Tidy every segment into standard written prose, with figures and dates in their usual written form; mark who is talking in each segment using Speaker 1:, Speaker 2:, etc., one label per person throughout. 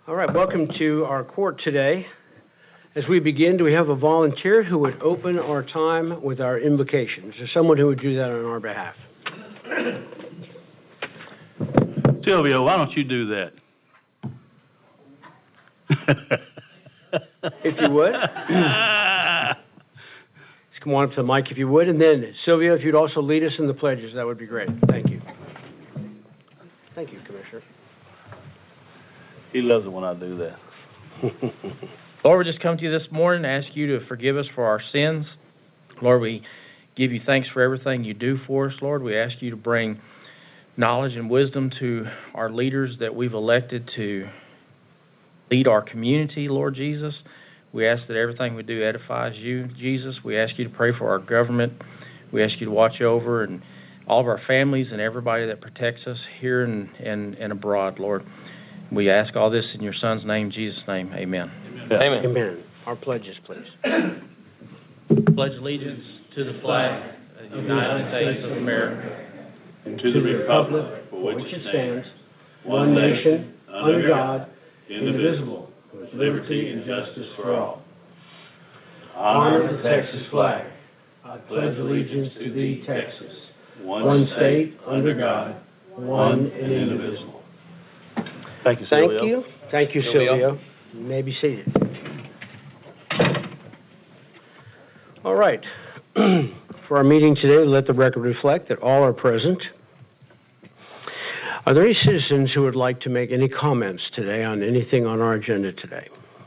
Speaker 1: All right, welcome to our court today. As we begin, do we have a volunteer who would open our time with our invocation? Is there someone who would do that on our behalf?
Speaker 2: Sylvia, why don't you do that?
Speaker 1: If you would. Just come on up to the mic if you would. And then, Sylvia, if you'd also lead us in the pledges, that would be great. Thank you. Thank you, Commissioner.
Speaker 2: He loves it when I do that.
Speaker 3: Lord, we just come to you this morning and ask you to forgive us for our sins. Lord, we give you thanks for everything you do for us, Lord. We ask you to bring knowledge and wisdom to our leaders that we've elected to lead our community, Lord Jesus. We ask that everything we do edifies you, Jesus. We ask you to pray for our government. We ask you to watch over and all of our families and everybody that protects us here and abroad, Lord. We ask all this in your Son's name, Jesus' name. Amen.
Speaker 1: Amen. Amen. Our pledges, please.
Speaker 3: Pledge allegiance to the flag of the United States of America
Speaker 1: and to the republic for which it stands, one nation, under God, indivisible, with liberty and justice for all. Honor the Texas flag. I pledge allegiance to thee, Texas, one state, under God, one and indivisible.
Speaker 2: Thank you, Sylvia.
Speaker 1: Thank you. Thank you, Sylvia. You may be seated. All right. For our meeting today, let the record reflect that all are present. Are there any citizens who would like to make any comments today on anything on our agenda today?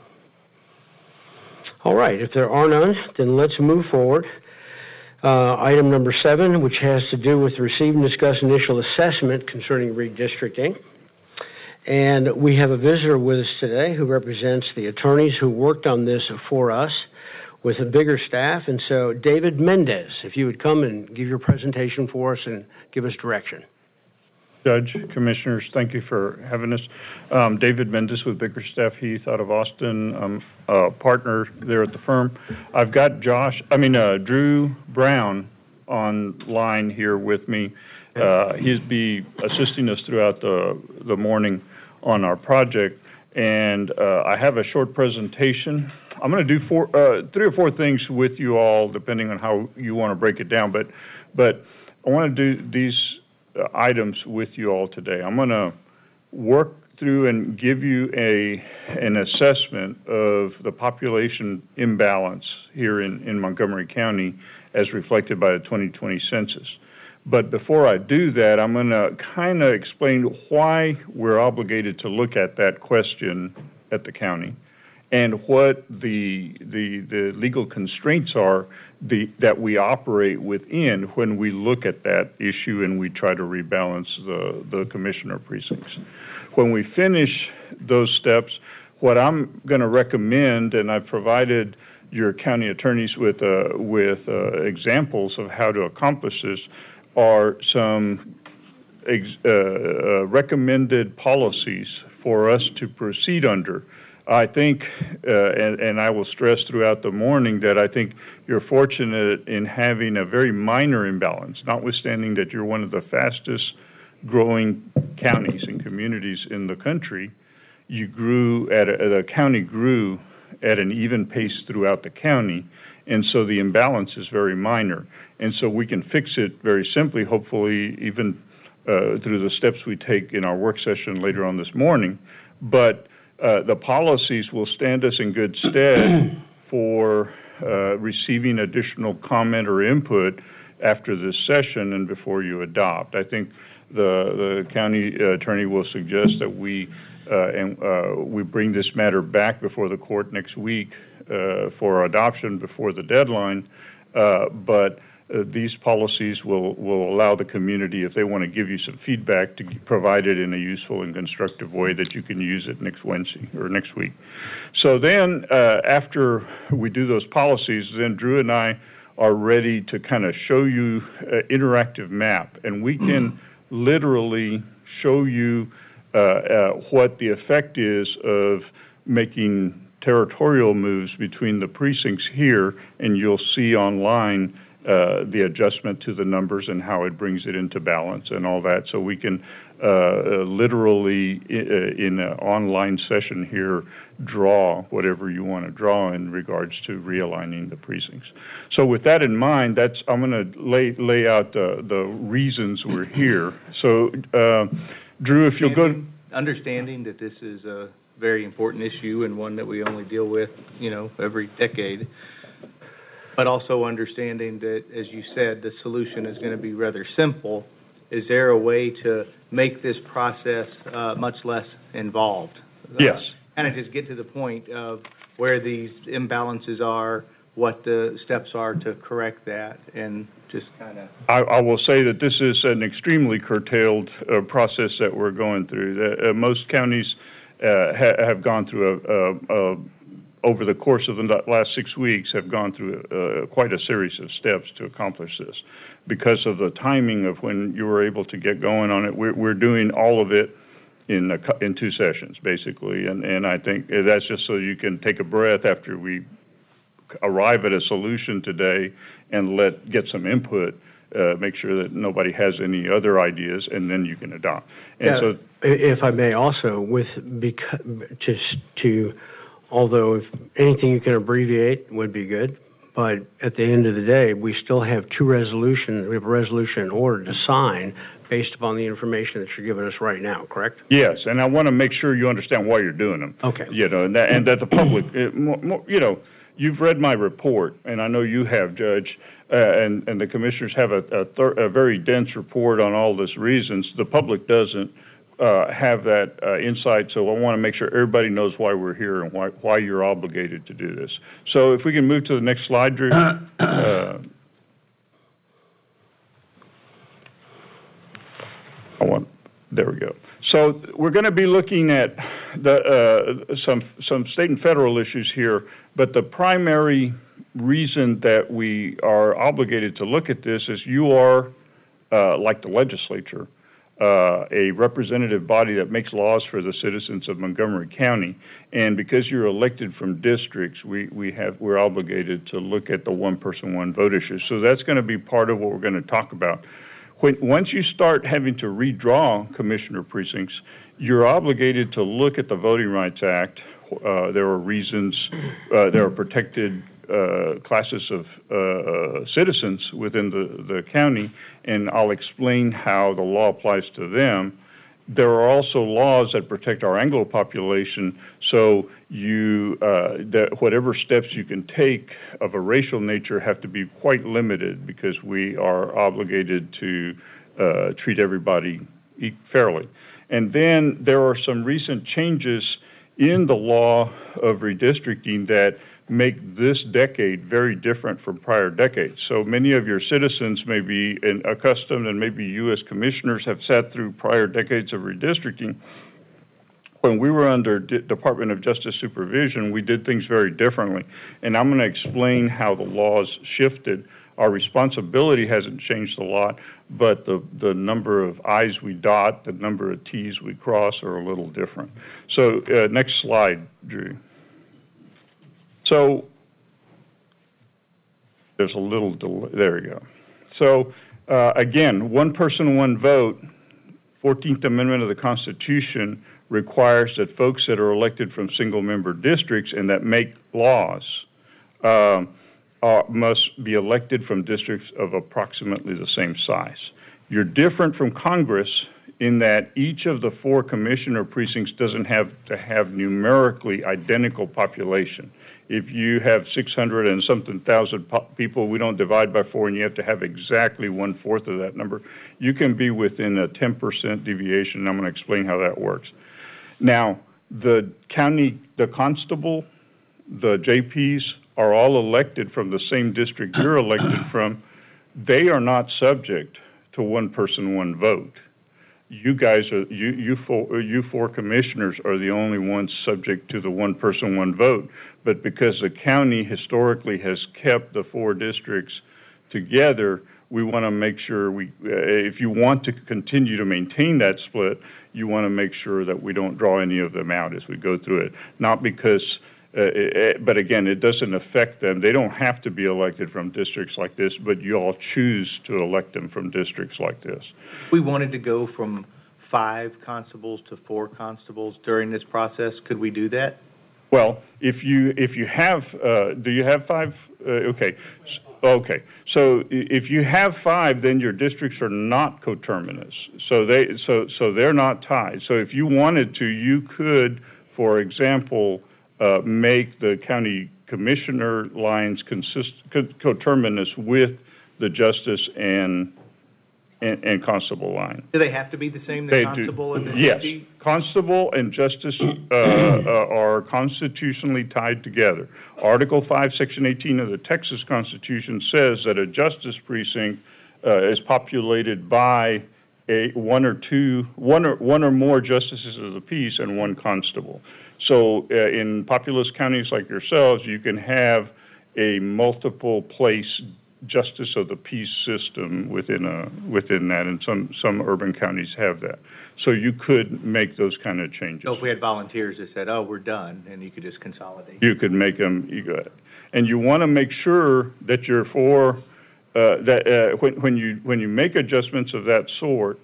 Speaker 1: All right. If there are none, then let's move forward. Item number 7, which has to do with receive and discuss initial assessment concerning redistricting. And we have a visitor with us today who represents the attorneys who worked on this for us with a bigger staff. And so, David Mendez, if you would come and give your presentation for us and give us direction.
Speaker 4: Judge, Commissioners, thank you for having us. David Mendez with Bickerstaff Heath out of Austin. I'm a partner there at the firm. I've got Drew Brown online here with me. He'll be assisting us throughout the morning on our project, and I have a short presentation. I'm going to do 3 or 4 things with you all, depending on how you want to break it down, but I want to do these items with you all today. I'm going to work through and give you an assessment of the population imbalance here in Montgomery County as reflected by the 2020 census. But before I do that, I'm going to kind of explain why we're obligated to look at that question at the county and what the legal constraints are that we operate within when we look at that issue and we try to rebalance the commissioner precincts. When we finish those steps, what I'm going to recommend, and I've provided your county attorneys with examples of how to accomplish this, are some recommended policies for us to proceed under. I think, and I will stress throughout the morning, that I think you're fortunate in having a very minor imbalance, notwithstanding that you're one of the fastest growing counties and communities in the country. You grew the county grew at an even pace throughout the county, and so the imbalance is very minor. And so we can fix it very simply, hopefully even through the steps we take in our work session later on this morning. But the policies will stand us in good stead for receiving additional comment or input after this session and before you adopt. I think the county attorney will suggest that we bring this matter back before the court next week for adoption before the deadline, but these policies will allow the community, if they want to give you some feedback, to provide it in a useful and constructive way that you can use it next Wednesday or next week. So then after we do those policies, then Drew and I are ready to kind of show you an interactive map, and we can literally show you what the effect is of making territorial moves between the precincts here, and you'll see online the adjustment to the numbers and how it brings it into balance and all that, so we can literally, in an online session here, draw whatever you want to draw in regards to realigning the precincts. So with that in mind, I'm going to lay out the reasons we're here. So, Drew, if you'll go...
Speaker 5: Understanding that this is a very important issue and one that we only deal with, every decade, but also understanding that, as you said, the solution is going to be rather simple. Is there a way to make this process much less involved?
Speaker 4: Yes.
Speaker 5: Kind of just get to the point of where these imbalances are, what the steps are to correct that, and just kind of...
Speaker 4: I will say that this is an extremely curtailed process that we're going through. Most counties have gone through over the course of the last 6 weeks, have gone through quite a series of steps to accomplish this. Because of the timing of when you were able to get going on it, we're doing all of it in 2 sessions, basically. And I think that's just so you can take a breath after we arrive at a solution today and get some input, make sure that nobody has any other ideas, and then you can adopt. And
Speaker 1: yeah,
Speaker 4: so,
Speaker 1: if I may also, although if anything you can abbreviate would be good, but at the end of the day, we still have 2 resolutions. We have a resolution in order to sign based upon the information that you're giving us right now, correct?
Speaker 4: yes, and I want to make sure you understand why you're doing them.
Speaker 1: Okay.
Speaker 4: And that the public, you've read my report, and I know you have, Judge, and the commissioners have a very dense report on all these reasons. The public doesn't have that insight, so I want to make sure everybody knows why we're here and why you're obligated to do this. So if we can move to the next slide, Drew. There we go. So we're going to be looking at some state and federal issues here, but the primary reason that we are obligated to look at this is you are, like the legislature, a representative body that makes laws for the citizens of Montgomery County, and because you're elected from districts, we're obligated to look at the one-person, one-vote issue. So that's going to be part of what we're going to talk about. Once you start having to redraw commissioner precincts, you're obligated to look at the Voting Rights Act. There are reasons, there are protected classes of citizens within the county, and I'll explain how the law applies to them. There are also laws that protect our Anglo population, so whatever steps you can take of a racial nature have to be quite limited because we are obligated to treat everybody fairly. And then there are some recent changes in the law of redistricting that make this decade very different from prior decades. So many of your citizens may be accustomed, and maybe you as commissioners have sat through prior decades of redistricting. When we were under Department of Justice supervision, we did things very differently. And I'm going to explain how the laws shifted. Our responsibility hasn't changed a lot, but the number of I's we dot, the number of T's we cross are a little different. So next slide, Drew. So there's a little delay. There we go. So again, one person, one vote, 14th Amendment of the Constitution requires that folks that are elected from single-member districts and that make laws must be elected from districts of approximately the same size. You're different from Congress in that each of the 4 commissioner precincts doesn't have to have numerically identical population. If you have 600 and something thousand people, we don't divide by 4, and you have to have exactly 1/4 of that number. You can be within a 10% deviation, and I'm going to explain how that works. Now, the constable, the JPs are all elected from the same district you're elected from. They are not subject to one person, one vote. You guys are, you 4 commissioners are the only ones subject to the one person, one vote. But because the county historically has kept the 4 districts together, we want to make sure if you want to continue to maintain that split, you want to make sure that we don't draw any of them out as we go through it. Not because But again, it doesn't affect them. They don't have to be elected from districts like this, but you all choose to elect them from districts like this.
Speaker 5: We wanted to go from 5 constables to 4 constables during this process. Could we do that?
Speaker 4: Well, if you have, do you have 5? Okay. So if you have 5, then your districts are not coterminous. So they're not tied. So if you wanted to, you could, for example, make the county commissioner lines coterminous with the justice and constable line.
Speaker 5: Do they have to be the same, the constable and the
Speaker 4: Yes.
Speaker 5: deputy?
Speaker 4: Constable and justice are constitutionally tied together. Article 5, Section 18 of the Texas Constitution says that a justice precinct is populated by one or more justices of the peace and 1 constable. So in populous counties like yourselves, you can have a multiple place justice of the peace system within that, and some urban counties have that. So you could make those kind of changes.
Speaker 5: So if we had volunteers that said, "Oh, we're done," and you could just consolidate.
Speaker 4: You could make them. And you want to make sure that you're for that when you make adjustments of that sort,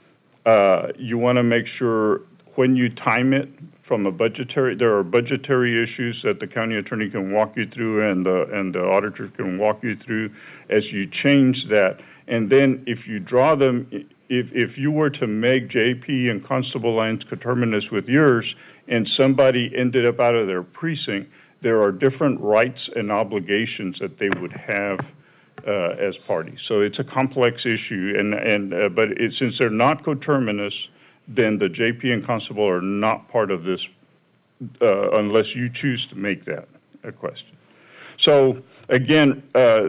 Speaker 4: you want to make sure when you time it from there are budgetary issues that the county attorney can walk you through and the auditor can walk you through as you change that. And then if you draw them, if you were to make JP and constable lines coterminous with yours and somebody ended up out of their precinct, there are different rights and obligations that they would have as parties. So it's a complex issue, but since they're not coterminous, then the JP and constable are not part of this unless you choose to make that a question. So again,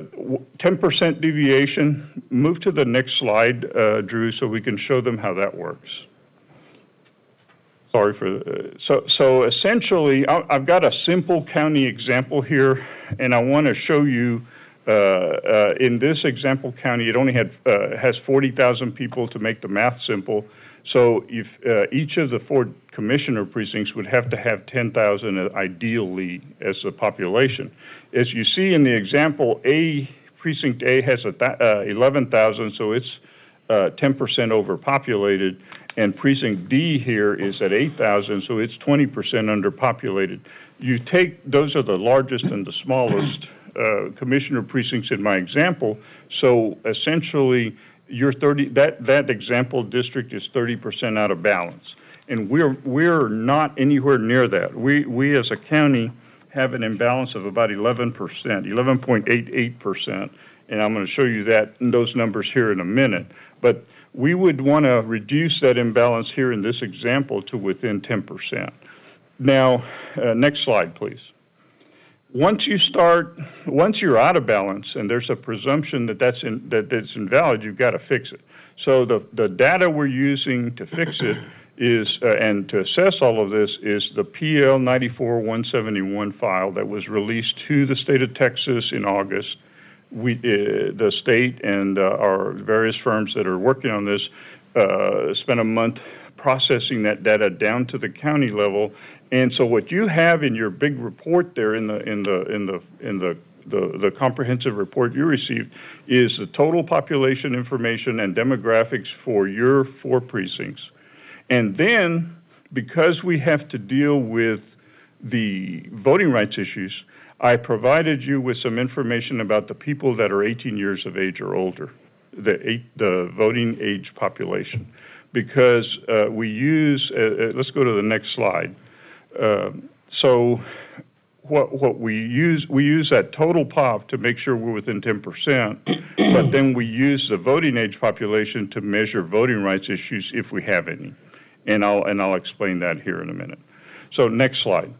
Speaker 4: 10% deviation. Move to the next slide, Drew, so we can show them how that works. Sorry for so essentially, I've got a simple county example here, and I want to show you. In this example county, it only has 40,000 people to make the math simple. So if each of the 4 commissioner precincts would have to have 10,000 ideally as the population. As you see in the example, precinct A has 11,000, so it's 10% overpopulated, and precinct D here is at 8,000, so it's 20% underpopulated. You take those are the largest and the smallest commissioner precincts in my example. So essentially, that example district is 30% out of balance, and we're not anywhere near that. We as a county have an imbalance of about 11%, 11.88%, and I'm going to show you those numbers here in a minute. But we would want to reduce that imbalance here in this example to within 10%. Now, next slide, please. Once you're out of balance, and there's a presumption that it's invalid, you've got to fix it. So the data we're using to fix it is, and to assess all of this, is the PL 94-171 file that was released to the state of Texas in August. The state and our various firms that are working on this spent a month processing that data down to the county level. And so what you have in your big report there in the comprehensive report you received is the total population information and demographics for your 4 precincts. And then, because we have to deal with the voting rights issues, I provided you with some information about the people that are 18 years of age or older, the voting age population. Because we use, let's go to the next slide. So what we use that total pop to make sure we're within 10%, but then we use the voting age population to measure voting rights issues if we have any. And I'll explain that here in a minute. So next slide.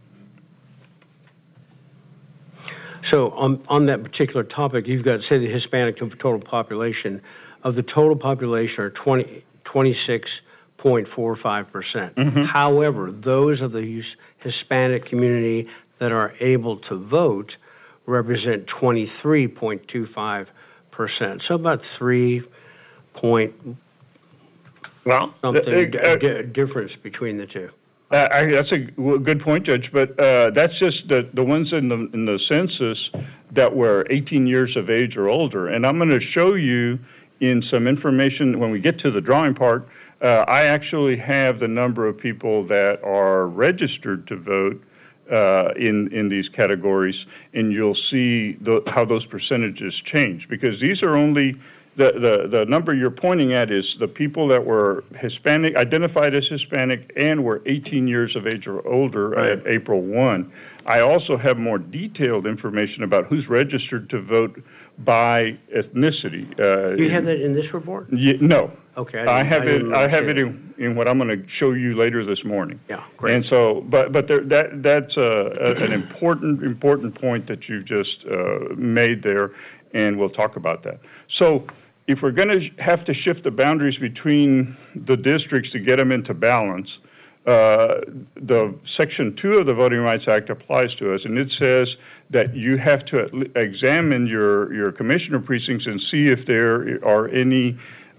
Speaker 1: So on that particular topic, you've got, say, the Hispanic total population. Of the total population are 26.45%.
Speaker 4: Mm-hmm.
Speaker 1: However, those of the Hispanic community that are able to vote represent 23.25%. So about 3 point something difference between the two.
Speaker 4: That's a good point, Judge, but that's just the ones in the census that were 18 years of age or older. And I'm going to show you in some information when we get to the drawing part. I actually have the number of people that are registered to vote in these categories, and you'll see how those percentages change, because these are only the number you're pointing at is the people that were Hispanic, identified as Hispanic, and were 18 years of age or older at April 1. I also have more detailed information about who's registered to vote by ethnicity.
Speaker 1: Do you have that in this report?
Speaker 4: No.
Speaker 1: Okay.
Speaker 4: I have it in what I'm going to show you later this morning.
Speaker 1: Yeah, great.
Speaker 4: And so, but that's an important point that you just made there, and we'll talk about that. So, if we're going to have to shift the boundaries between the districts to get them into balance, the Section 2 of the Voting Rights Act applies to us, and it says that you have to examine your commissioner precincts and see if there are any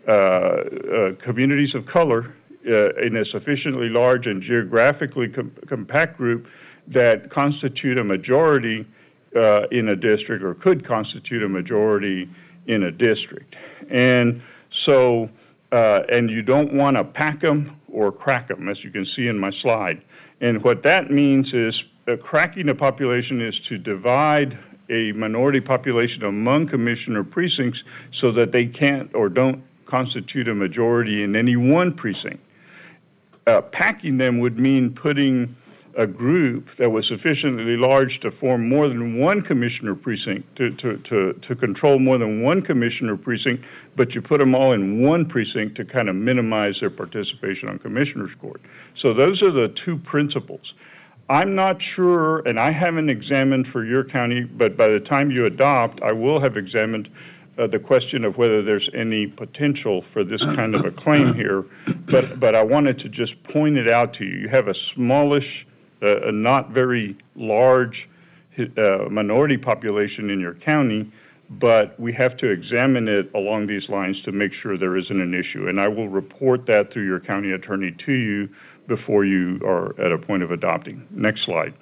Speaker 4: communities of color in a sufficiently large and geographically compact group that constitute a majority in a district, or could constitute a majority in a district. And so, and you don't want to pack them or crack them, as you can see in my slide. And what that means is cracking a population is to divide a minority population among commissioner precincts so that they can't or don't constitute a majority in any one precinct. Packing them would mean putting a group that was sufficiently large to form more than one commissioner precinct, to control more than one commissioner precinct, but you put them all in one precinct to kind of minimize their participation on commissioner's court. So those are the two principles. I'm not sure, and I haven't examined for your county, but by the time you adopt, I will have examined the question of whether there's any potential for this kind of a claim here, but I wanted to just point it out to you. You have a smallish, a not very large minority population in your county, but we have to examine it along these lines to make sure there isn't an issue. And I will report that through your county attorney to you before you are at a point of adopting. Next slide.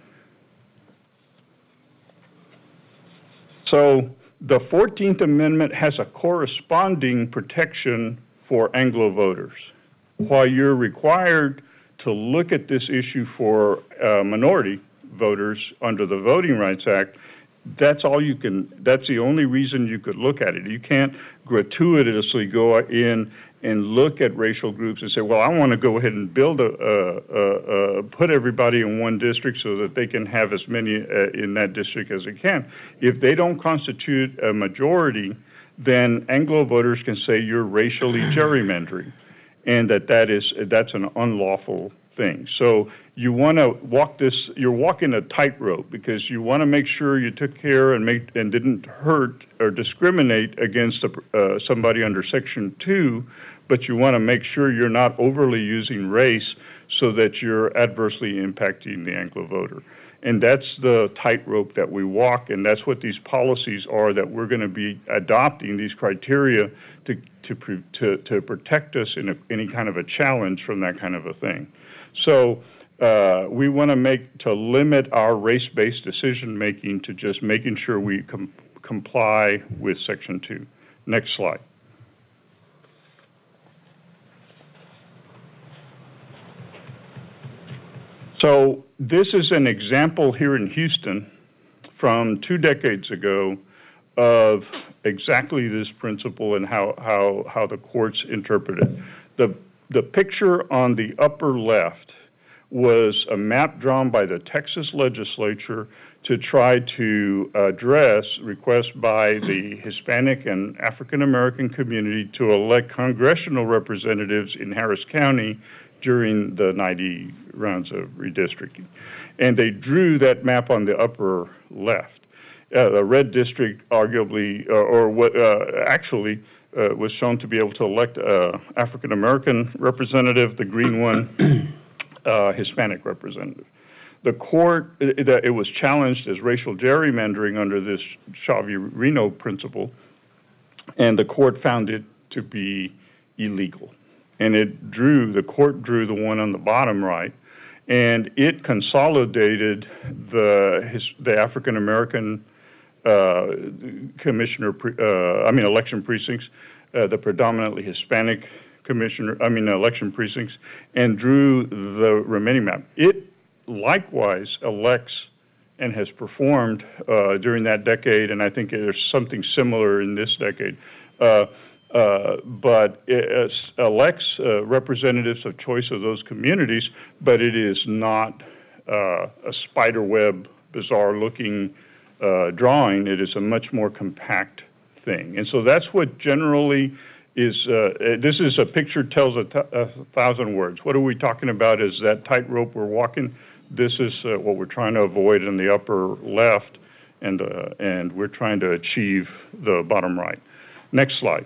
Speaker 4: So the 14th Amendment has a corresponding protection for Anglo voters. While you're required to look at this issue for minority voters under the Voting Rights Act, that's the only reason you could look at it. You can't gratuitously go in and look at racial groups and say, well, I want to go ahead and build put everybody in one district so that they can have as many in that district as they can. If they don't constitute a majority, then Anglo voters can say you're racially gerrymandering, and that's an unlawful thing. So you want to you're walking a tightrope, because you want to make sure you took care and didn't hurt or discriminate against somebody under Section 2, but you want to make sure you're not overly using race so that you're adversely impacting the Anglo voter. And that's the tightrope that we walk, and that's what these policies are that we're going to be adopting, these criteria to protect us in any kind of a challenge from that kind of a thing. So we want to limit our race-based decision-making to just making sure we comply with Section 2. Next slide. So this is an example here in Houston from 2 decades ago of exactly this principle and how the courts interpret it. The picture on the upper left was a map drawn by the Texas legislature to try to address requests by the Hispanic and African American community to elect congressional representatives in Harris County during the 90 rounds of redistricting. And they drew that map on the upper left. The red district arguably, actually, was shown to be able to elect African American representative, the green one, Hispanic representative. The court, it was challenged as racial gerrymandering under this Chavez-Reno principle, and the court found it to be illegal. And the court drew the one on the bottom right, and it consolidated the African American election precincts, the predominantly Hispanic election precincts, and drew the remaining map. It likewise elects and has performed during that decade, and I think there's something similar in this decade. But it elects representatives of choice of those communities, but it is not a spider web, bizarre-looking drawing. It is a much more compact thing. And so that's what generally is, this is a picture tells a thousand words. What are we talking about is that tightrope we're walking. This is what we're trying to avoid in the upper left, and we're trying to achieve the bottom right. Next slide.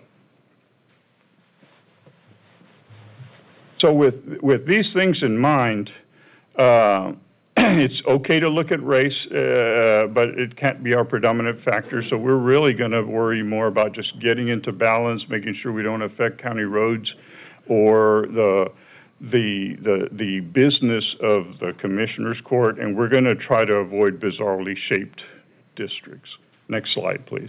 Speaker 4: So with these things in mind, it's okay to look at race, but it can't be our predominant factor. So we're really going to worry more about just getting into balance, making sure we don't affect county roads or the business of the Commissioner's Court, and we're going to try to avoid bizarrely shaped districts. Next slide, please.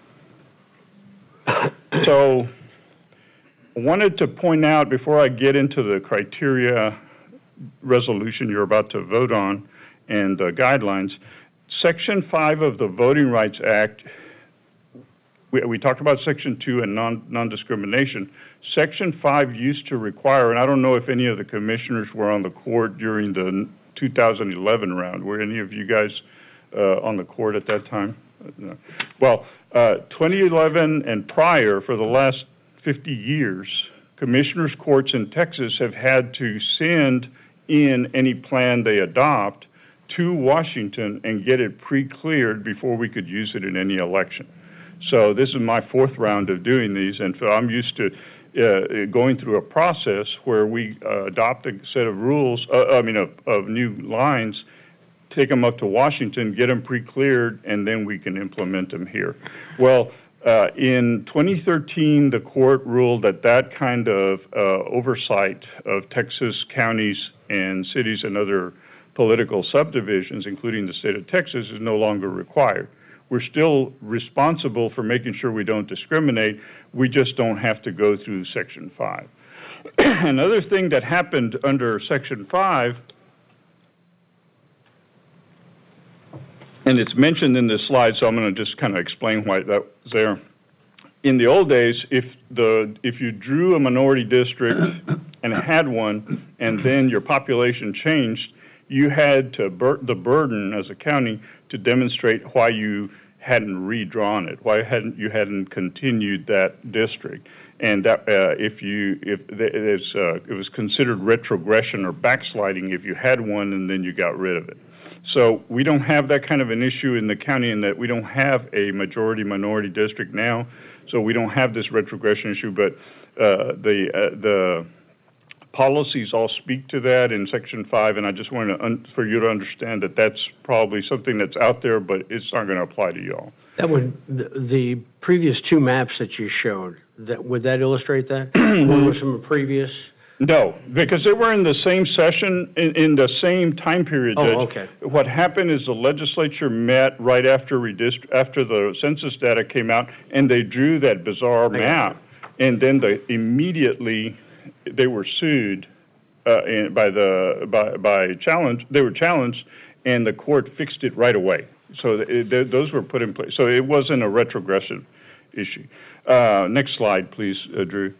Speaker 4: So I wanted to point out, before I get into the criteria resolution you're about to vote on and the guidelines, Section 5 of the Voting Rights Act, we talked about Section 2 and non-discrimination. Section 5 used to require, and I don't know if any of the commissioners were on the court during the 2011 round. Were any of you guys on the court at that time? No. Well, 2011 and prior, for the last 50 years, commissioners' courts in Texas have had to send in any plan they adopt to Washington and get it pre-cleared before we could use it in any election. So this is my fourth round of doing these, and so I'm used to going through a process where we adopt a set of rules, of new lines, take them up to Washington, get them pre-cleared, and then we can implement them here. Well, in 2013, the court ruled that kind of oversight of Texas counties and cities and other political subdivisions, including the state of Texas, is no longer required. We're still responsible for making sure we don't discriminate. We just don't have to go through Section 5. Another thing that happened under Section 5, and it's mentioned in this slide, so I'm going to just kind of explain why that was there. In the old days, if you drew a minority district and had one, and then your population changed, you had to the burden as a county to demonstrate why you hadn't redrawn it, why you hadn't continued that district, and that it was considered retrogression or backsliding if you had one and then you got rid of it. So we don't have that kind of an issue in the county, in that we don't have a majority-minority district now, so we don't have this retrogression issue, but the policies all speak to that in Section 5, and I just wanted for you to understand that that's probably something that's out there, but it's not going to apply to y'all.
Speaker 1: That would, the previous two maps that you showed, would that illustrate that? One was from a previous?
Speaker 4: No, because they were in the same session, in the same time period, Judge.
Speaker 1: Oh, okay.
Speaker 4: What happened is the legislature met right after after the census data came out, and they drew that bizarre map, and then immediately they were sued by challenge. They were challenged, and the court fixed it right away. So those were put in place. So it wasn't a retrogression issue. Next slide, please, Drew.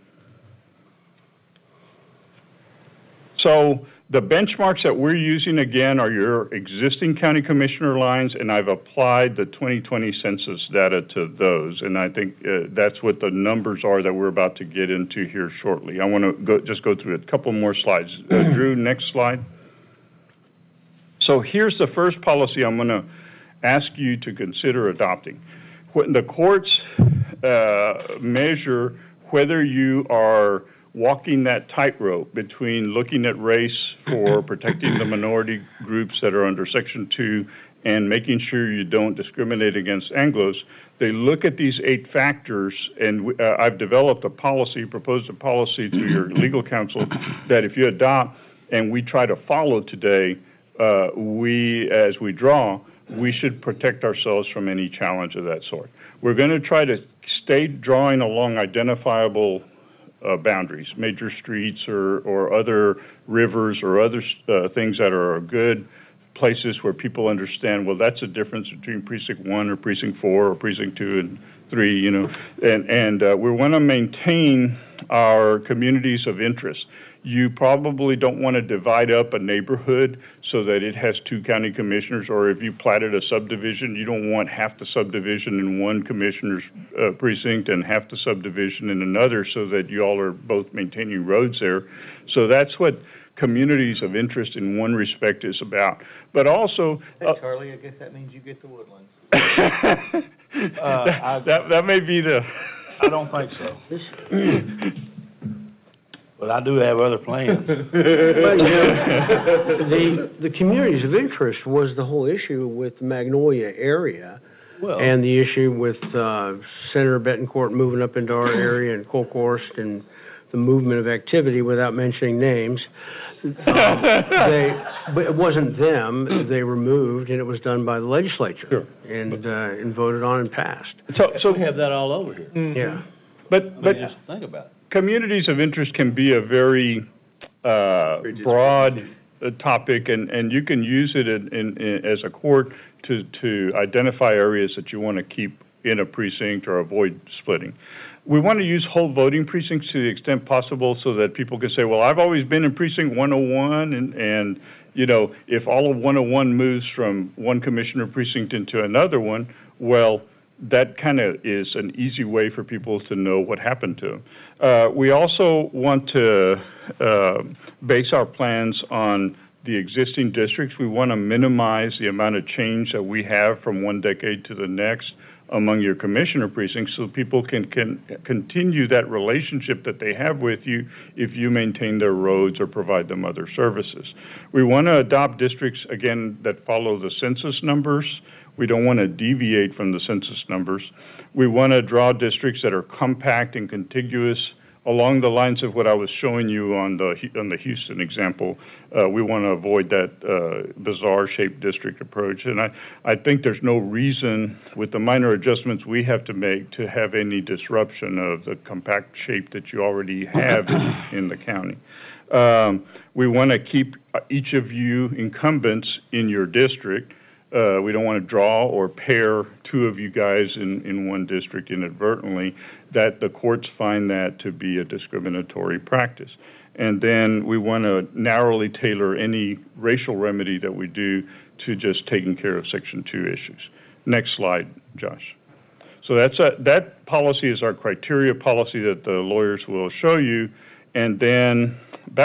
Speaker 4: So the benchmarks that we're using, again, are your existing county commissioner lines, and I've applied the 2020 census data to those, and I think that's what the numbers are that we're about to get into here shortly. I want to just go through a couple more slides. Drew, next slide. So here's the first policy I'm going to ask you to consider adopting. When the courts measure whether you are walking that tightrope between looking at race for protecting the minority groups that are under Section 2 and making sure you don't discriminate against Anglos, they look at these 8 factors, and I've developed a policy, proposed a policy to your legal counsel, that if you adopt, and we try to follow today, as we draw, we should protect ourselves from any challenge of that sort. We're going to try to stay drawing along identifiable boundaries, major streets or other rivers or other things that are good places where people understand, well, that's a difference between precinct 1 or precinct 4 or precinct 2 and 3, you know, and we want to maintain our communities of interest. You probably don't want to divide up a neighborhood so that it has 2 county commissioners, or if you platted a subdivision, you don't want half the subdivision in one commissioner's precinct and half the subdivision in another, so that you all are both maintaining roads there. So that's what communities of interest in one respect is about. But also...
Speaker 5: Hey, Charlie, I guess that means you get the Woodlands.
Speaker 4: that may be the...
Speaker 2: I don't think so. But I do have other plans.
Speaker 1: But, you know, the communities of interest was the whole issue with the Magnolia area,
Speaker 2: Well,
Speaker 1: and the issue with Senator Betancourt moving up into our area and Colchorst and the movement of activity without mentioning names. But it wasn't them. They were moved, and it was done by the legislature.
Speaker 4: Sure.
Speaker 1: And voted on and passed.
Speaker 2: so we have that all over here.
Speaker 1: Yeah.
Speaker 4: But
Speaker 2: Just think about it.
Speaker 4: communities of interest can be a very broad topic, and you can use it as a court to identify areas that you want to keep in a precinct or avoid splitting. We want to use whole voting precincts to the extent possible so that people can say, well, I've always been in precinct 101, and you know, if all of 101 moves from one commissioner precinct into another one, well, that kind of is an easy way for people to know what happened to them. We also want to base our plans on the existing districts. We want to minimize the amount of change that we have from one decade to the next among your commissioner precincts, so people can continue that relationship that they have with you if you maintain their roads or provide them other services. We want to adopt districts, again, that follow the census numbers. We don't want to deviate from the census numbers. We want to draw districts that are compact and contiguous along the lines of what I was showing you on the Houston example. We want to avoid that bizarre shaped district approach. And I think there's no reason with the minor adjustments we have to make to have any disruption of the compact shape that you already have in the county. We want to keep each of you incumbents in your district. We don't want to draw or pair 2 of you guys in one district inadvertently, that the courts find that to be a discriminatory practice. And then we want to narrowly tailor any racial remedy that we do to just taking care of Section 2 issues. Next slide, Josh. So that policy is our criteria policy that the lawyers will show you. And then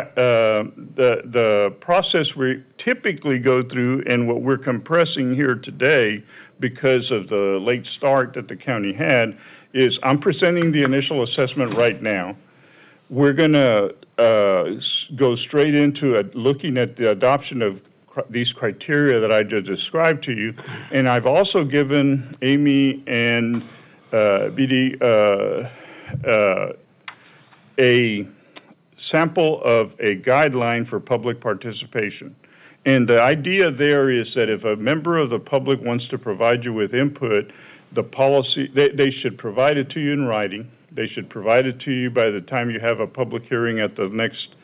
Speaker 4: the process we typically go through, and what we're compressing here today because of the late start that the county had, is I'm presenting the initial assessment right now. We're going to go straight into looking at the adoption of these criteria that I just described to you, and I've also given Amy and BD a sample of a guideline for public participation. And the idea there is that if a member of the public wants to provide you with input, the policy, they should provide it to you in writing. They should provide it to you by the time you have a public hearing at the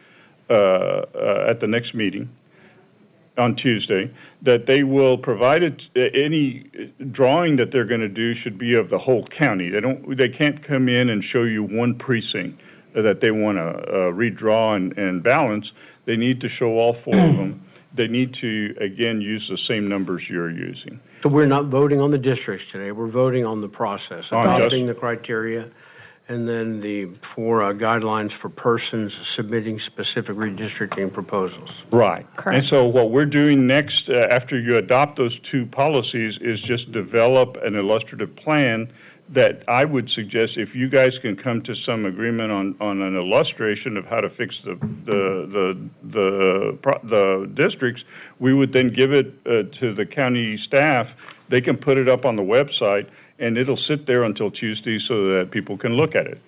Speaker 4: next meeting on Tuesday, that they will provide it, any drawing that they're going to do should be of the whole county. They can't come in and show you one precinct that they want to redraw and balance. They need to show all 4 of them. They need to, again, use the same numbers you're using.
Speaker 1: So we're not voting on the districts today. We're voting on the process, adopting the criteria, and then the 4 guidelines for persons submitting specific redistricting proposals.
Speaker 4: Right.
Speaker 6: Correct.
Speaker 4: And so what we're doing next, after you adopt those 2 policies, is just develop an illustrative plan that I would suggest, if you guys can come to some agreement on an illustration of how to fix the districts, we would then give it to the county staff. They can put it up on the website, and it'll sit there until Tuesday so that people can look at it.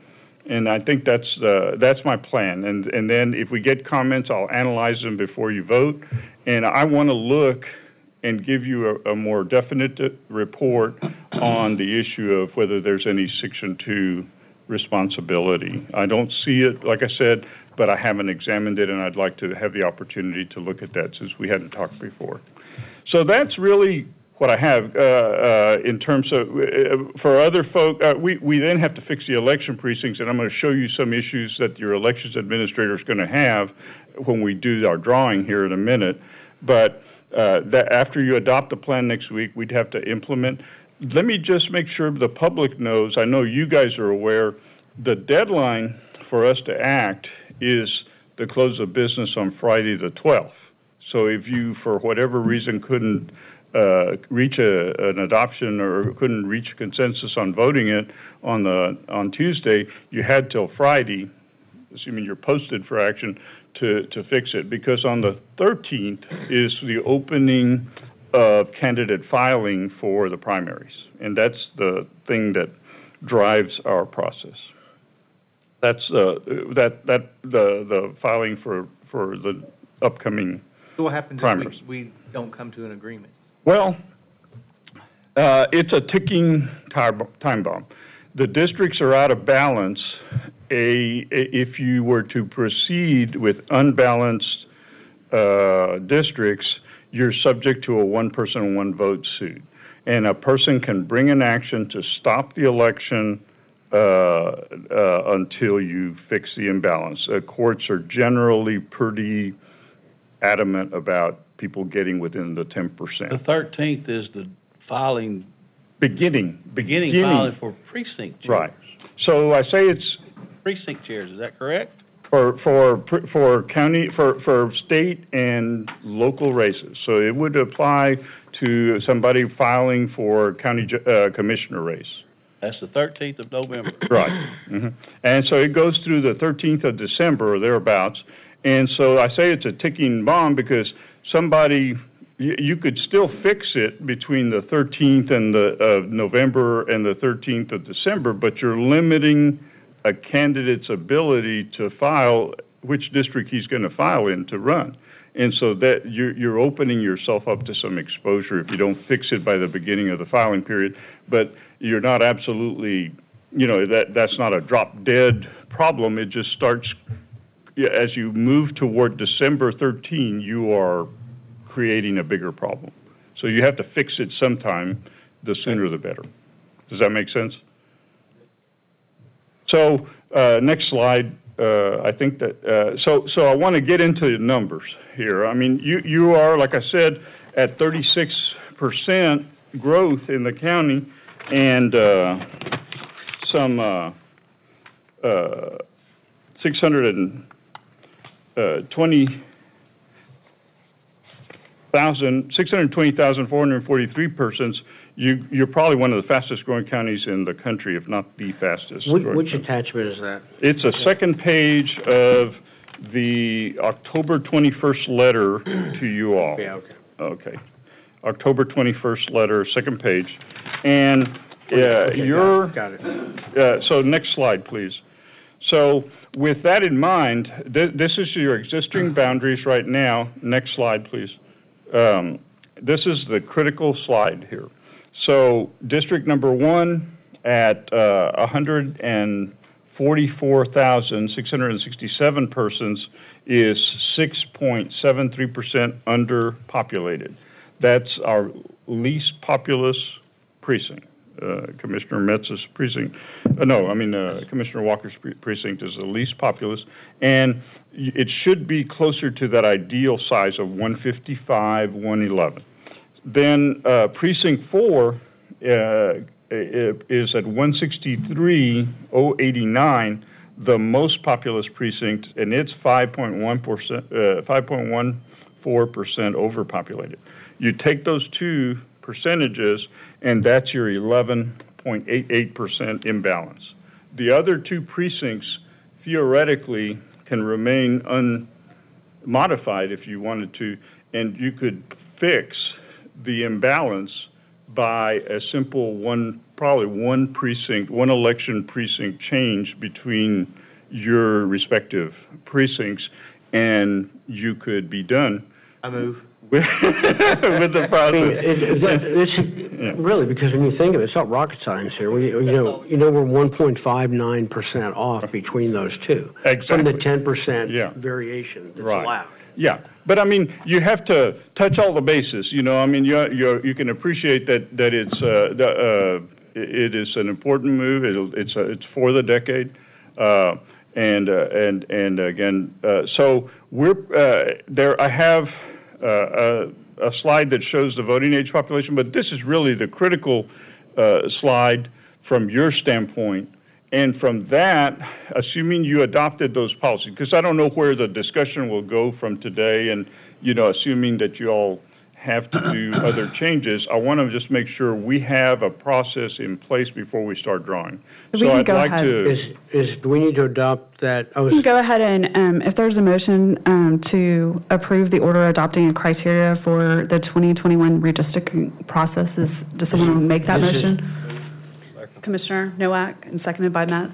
Speaker 4: And I think that's my plan. And then if we get comments, I'll analyze them before you vote. And I want to look and give you a more definite report on the issue of whether there's any Section 2 responsibility. I don't see it, like I said, but I haven't examined it, and I'd like to have the opportunity to look at that since we hadn't talked before. So that's really what I have in terms of, for other folk, we then have to fix the election precincts, and I'm going to show you some issues that your elections administrator is going to have when we do our drawing here in a minute. But that after you adopt the plan next week, we'd have to implement. Let me just make sure the public knows, I know you guys are aware, the deadline for us to act is the close of business on Friday the 12th. So if you, for whatever reason, couldn't reach an adoption or couldn't reach consensus on voting it on Tuesday, you had till Friday, assuming you're posted for action, to fix it. Because on the 13th is the opening of candidate filing for the primaries, and that's the thing that drives our process. That's the filing for the upcoming.
Speaker 5: So what happens
Speaker 4: primaries.
Speaker 5: if we don't come to an agreement?
Speaker 4: Well, it's a ticking time bomb. The districts are out of balance. If you were to proceed with unbalanced districts, you're subject to a one-person, one-vote suit. And a person can bring an action to stop the election until you fix the imbalance. Courts are generally pretty adamant about people getting within the 10%.
Speaker 2: The 13th is the filing,
Speaker 4: Beginning
Speaker 2: filing for precinct chairs.
Speaker 4: Right. So I say it's
Speaker 2: Precinct chairs, is that correct?
Speaker 4: for county, for state and local races. So it would apply to somebody filing for county commissioner race.
Speaker 2: That's the 13th of November.
Speaker 4: Right. Mm-hmm. And so it goes through the 13th of December or thereabouts. And so I say it's a ticking bomb because you could still fix it between the 13th of November and the 13th of December, but you're limiting a candidate's ability to file which district he's going to file in to run. And so that you're opening yourself up to some exposure if you don't fix it by the beginning of the filing period. But you're not absolutely, that's not a drop-dead problem. It just starts, as you move toward December 13, you are creating a bigger problem. So you have to fix it sometime. The sooner the better. Does that make sense? So next slide. I think that so I want to get into the numbers here. I mean, you are, like I said, at 36% growth in the county, and some 620,443 persons. You're probably one of the fastest growing counties in the country, if not the fastest.
Speaker 1: Which attachment is that?
Speaker 4: It's a second page of the October 21st letter to you all.
Speaker 1: Yeah, okay.
Speaker 4: Okay. October 21st letter, second page. And
Speaker 1: Got it.
Speaker 4: so next slide, please. So with that in mind, this is your existing boundaries right now. Next slide, please. This is the critical slide here. So district number 1 at 144,667 persons is 6.73% underpopulated. That's our least populous precinct. Commissioner Metz's precinct. Commissioner Walker's precinct is the least populous, and it should be closer to that ideal size of 155, 111. Then precinct 4 is at 163,089, the most populous precinct, and it's 5.14% overpopulated. You take those two percentages, and that's your 11.88% imbalance. The other two precincts theoretically can remain unmodified if you wanted to, and you could fix the imbalance by a simple probably one precinct, one election precinct change between your respective precincts, and you could be done
Speaker 5: I move.
Speaker 4: with the process.
Speaker 1: It's really, because when you think of it, it's not rocket science here. We're 1.59% off between those two. From the
Speaker 4: Exactly.
Speaker 1: 10%
Speaker 4: Yeah.
Speaker 1: variation that's
Speaker 4: Right.
Speaker 1: allowed.
Speaker 4: Yeah, but I mean, you have to touch all the bases, you know, I mean, you can appreciate that it's, it is an important move, it's for the decade, and again, so we're, I have, a slide that shows the voting age population, but this is really the critical, slide from your standpoint. And from that, assuming you adopted those policies, because I don't know where the discussion will go from today, and, you know, assuming that you all have to do other changes, I want to just make sure we have a process in place before we start drawing.
Speaker 6: We
Speaker 4: So
Speaker 6: can
Speaker 4: I'd
Speaker 6: go
Speaker 4: like
Speaker 6: ahead.
Speaker 4: to.
Speaker 1: Do we need to adopt that?
Speaker 6: You can go ahead and, if there's a motion to approve the order adopting a criteria for the 2021 redistricting process, does someone want to make that
Speaker 1: This is-
Speaker 6: motion? Commissioner Nowak, and seconded by Metz.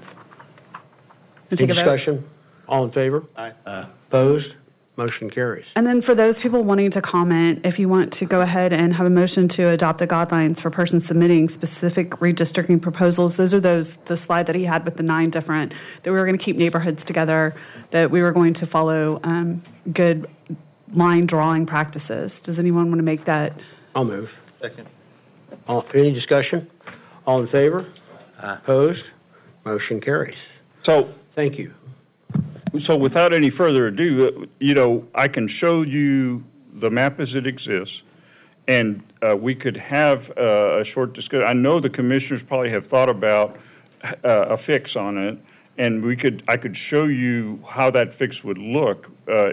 Speaker 6: And
Speaker 1: Any
Speaker 6: take a vote.
Speaker 1: discussion? All in favor?
Speaker 5: Aye.
Speaker 1: Opposed? Motion carries.
Speaker 6: And then for those people wanting to comment, if you want to go ahead and have a motion to adopt the guidelines for persons submitting specific redistricting proposals, those are the slide that he had with the 9 different, that we were going to keep neighborhoods together, that we were going to follow good line drawing practices. Does anyone want to make that?
Speaker 1: I'll move.
Speaker 5: Second.
Speaker 1: Any discussion? All in favor? Opposed? Motion carries.
Speaker 4: So,
Speaker 1: Thank you.
Speaker 4: So without any further ado, you know, I can show you the map as it exists, and we could have a short discussion. I know the commissioners probably have thought about a fix on it, and I could show you how that fix would look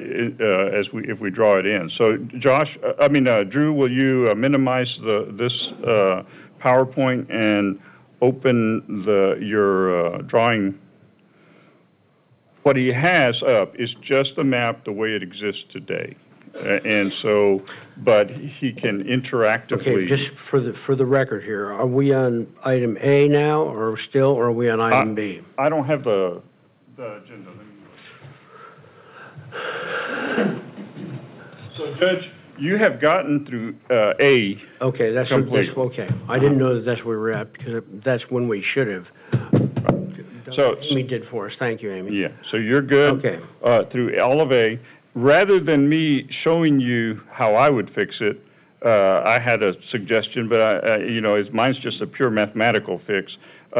Speaker 4: if we draw it in. So, Drew, will you minimize this PowerPoint and open your drawing? What he has up is just the map the way it exists today. And so, but he can interactively.
Speaker 1: Okay, just for the record here, are we on item A now, or are we on item B?
Speaker 4: I don't have the agenda. So, Judge, you have gotten through A.
Speaker 1: Okay, that's
Speaker 4: Complete.
Speaker 1: okay. I didn't know that's where we're at, because that's when we should have.
Speaker 4: So
Speaker 1: Amy did for us. Thank you, Amy.
Speaker 4: yeah, so you're good.
Speaker 1: Okay.
Speaker 4: Through all of A. Rather than me showing you how I would fix it, I had a suggestion, but mine's just a pure mathematical fix.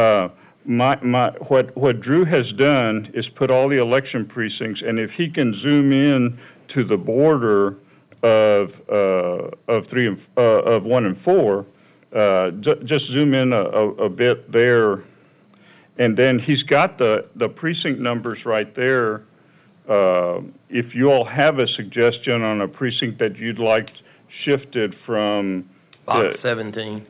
Speaker 4: What Drew has done is put all the election precincts, and if he can zoom in to the border of 1 and 4, just zoom in a bit there. And then he's got the precinct numbers right there. If you all have a suggestion on a precinct that you'd like shifted from...
Speaker 7: Box 17.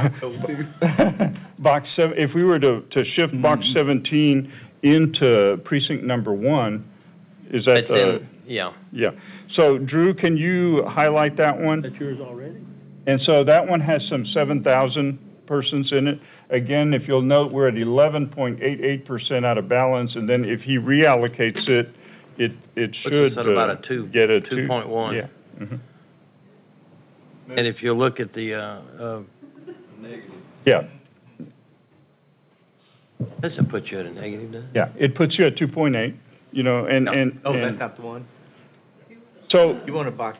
Speaker 4: Box 7, if we were to shift box 17 into precinct number 1, is that...
Speaker 7: Yeah.
Speaker 4: Yeah. So, Drew, can you highlight that one?
Speaker 2: That's yours already?
Speaker 4: And so that one has some 7,000 persons in it. Again, if you'll note, we're at 11.88% out of balance, and then if he reallocates it, it should
Speaker 7: us at about a 2,
Speaker 4: get a
Speaker 7: 2.1.
Speaker 4: Yeah. Mhm.
Speaker 7: And if you look at the,
Speaker 4: Yeah,
Speaker 7: doesn't put you at a negative, does it?
Speaker 4: yeah. It puts you at 2.8, and
Speaker 5: Oh, that's not the one?
Speaker 4: so,
Speaker 5: You want a box?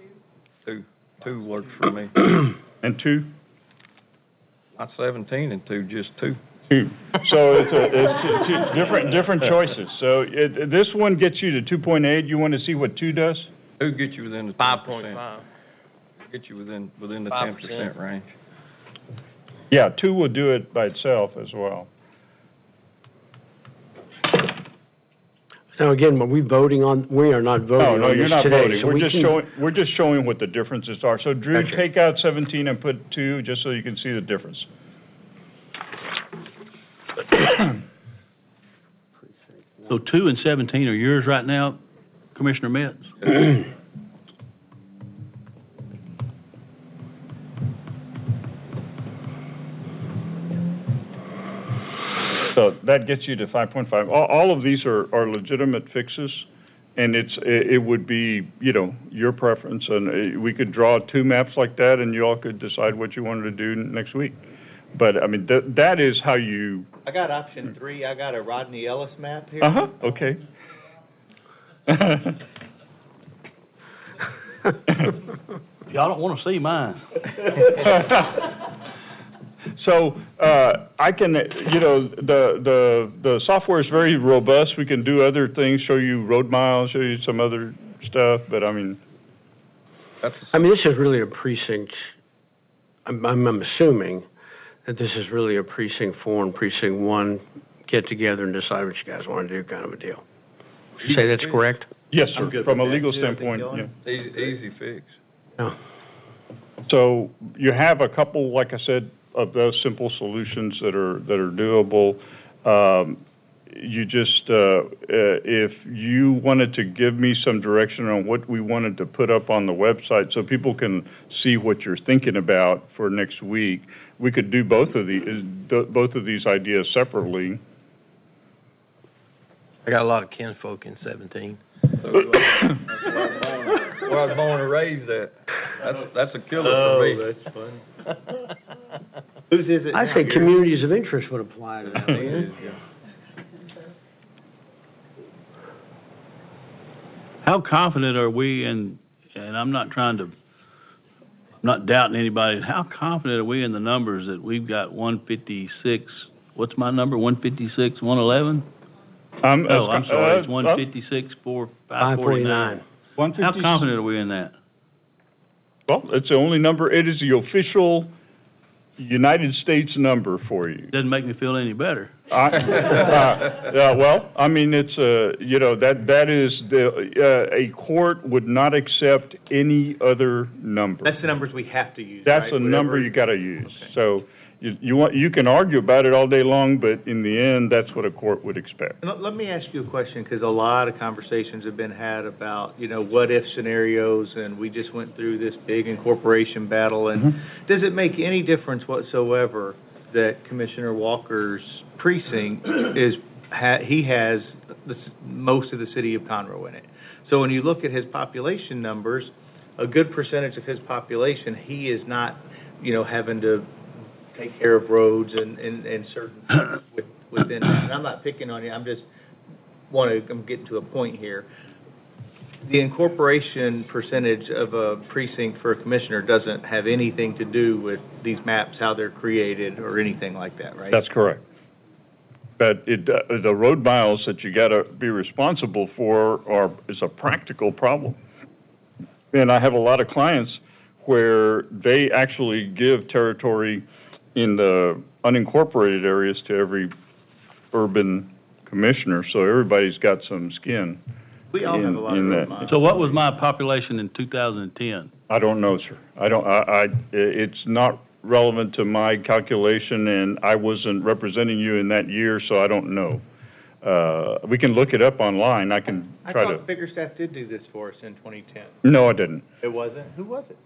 Speaker 8: 2 works for me.
Speaker 4: and 2?
Speaker 8: Not 17 and 2, just 2.
Speaker 4: 2. So it's two different choices. So this one gets you to 2.8. You want to see what 2 does?
Speaker 8: 2 gets you within the 10%.
Speaker 7: 5.5.
Speaker 8: Gets you within the
Speaker 7: 5%.
Speaker 8: 10% range.
Speaker 4: Yeah, 2 will do it by itself as well.
Speaker 1: Now, again, are we voting on, we are not voting on
Speaker 4: No,
Speaker 1: this
Speaker 4: you're not
Speaker 1: today,
Speaker 4: voting.
Speaker 1: so we can-
Speaker 4: We're just showing what the differences are. So Drew,
Speaker 1: Gotcha.
Speaker 4: take out 17 and put 2, just so you can see the difference.
Speaker 2: So 2 and 17 are yours right now, Commissioner Metz?
Speaker 4: So that gets you to 5.5. All of these are legitimate fixes, and it would be, you know, your preference, and we could draw 2 maps like that, and you all could decide what you wanted to do next week. But, I mean, that is how you...
Speaker 5: I got option 3, I got a Rodney Ellis map here.
Speaker 4: Okay.
Speaker 2: Y'all don't wanna see mine.
Speaker 4: So, I can, you know, the software is very robust. We can do other things, show you road miles, show you some other stuff, but I mean...
Speaker 1: I mean, this is really a precinct, I'm assuming that this is really a precinct 4 and precinct 1 get together and decide what you guys want to do kind of a deal. Would you say that's correct?
Speaker 4: Yes,
Speaker 5: I'm
Speaker 4: sir,
Speaker 5: good
Speaker 4: from a
Speaker 5: with that,
Speaker 4: legal
Speaker 5: too.
Speaker 4: standpoint,
Speaker 5: Keep going.
Speaker 4: yeah.
Speaker 8: Easy fix.
Speaker 1: No.
Speaker 4: So you have a couple, like I said, of those simple solutions that are doable. You just, if you wanted to give me some direction on what we wanted to put up on the website so people can see what you're thinking about for next week, we could do both of these ideas separately.
Speaker 7: I got a lot of kinfolk in 17.
Speaker 8: That's where I was born and raised at. That's a killer for me.
Speaker 5: That's funny. Whose is it
Speaker 1: I
Speaker 5: now?
Speaker 1: say
Speaker 5: Yours?
Speaker 1: communities of interest would apply to that. wouldn't it?
Speaker 2: How confident are we in, and I'm not doubting anybody, how confident are we in the numbers that we've got 156, what's my number, 156, 111? Oh, I'm sorry, it's 156, 549.
Speaker 4: 156.
Speaker 2: How confident are we in that?
Speaker 4: Well, it's the only number, it is the official United States number for you.
Speaker 2: Doesn't make me feel any better.
Speaker 4: Well, I mean, it's, you know, that is, a court would not accept any other number.
Speaker 5: That's the numbers we have to use,
Speaker 4: That's
Speaker 5: right?
Speaker 4: a number
Speaker 5: Whatever-
Speaker 4: you gotta use.
Speaker 5: Okay.
Speaker 4: So, you can argue about it all day long, but in the end, that's what a court would expect.
Speaker 5: And let me ask you a question, because a lot of conversations have been had about, you know, what-if scenarios, and we just went through this big incorporation battle, and does it make any difference whatsoever that Commissioner Walker's precinct he has most of the city of Conroe in it? So when you look at his population numbers, a good percentage of his population, he is not, you know, having to take care of roads and certain things within that. And I'm not picking on you, I'm getting to a point here. The incorporation percentage of a precinct for a commissioner doesn't have anything to do with these maps, how they're created, or anything like that, right?
Speaker 4: That's correct. But the road miles that you gotta be responsible for is a practical problem. And I have a lot of clients where they actually give territory in the unincorporated areas to every urban commissioner, so everybody's got some skin.
Speaker 5: We all have a lot of
Speaker 4: in
Speaker 5: road
Speaker 4: that.
Speaker 5: miles.
Speaker 2: So what was my population in 2010?
Speaker 4: I don't know, sir. It's not relevant to my calculation, and I wasn't representing you in that year, so I don't know. We can look it up online. I can
Speaker 5: I
Speaker 4: try to...
Speaker 5: thought Biggerstaff did do this for us in 2010.
Speaker 4: No, I didn't.
Speaker 5: It wasn't? Who was it?